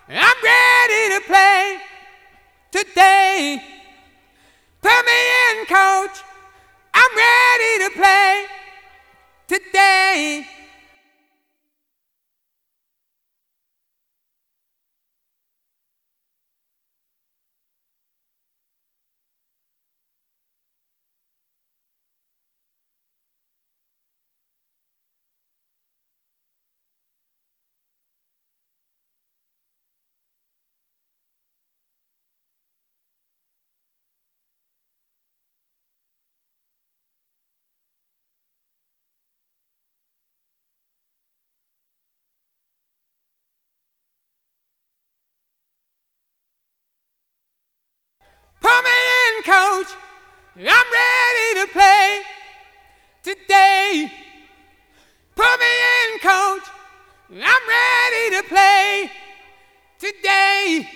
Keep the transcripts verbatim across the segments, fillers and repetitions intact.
I'm ready to play today. Put me in, coach. I'm ready to play today. Put me in, coach. I'm ready to play today. Put me in, coach. I'm ready to play today.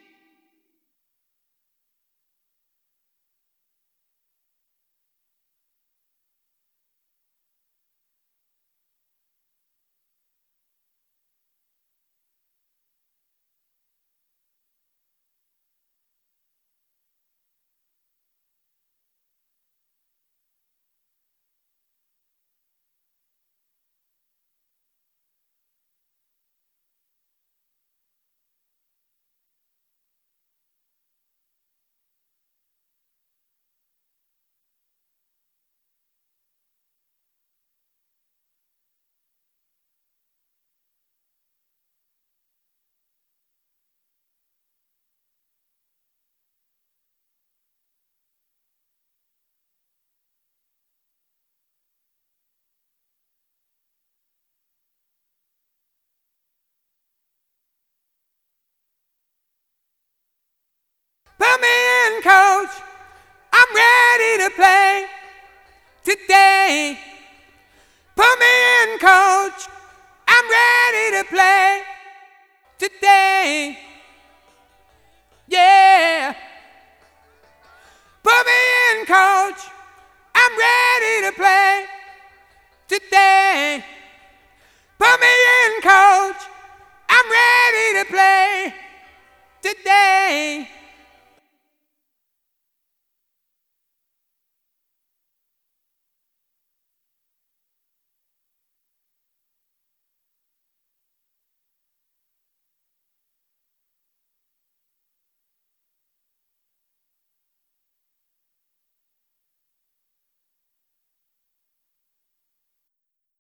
Put me in, coach. I'm ready to play today. Put me in, coach. I'm ready to play today.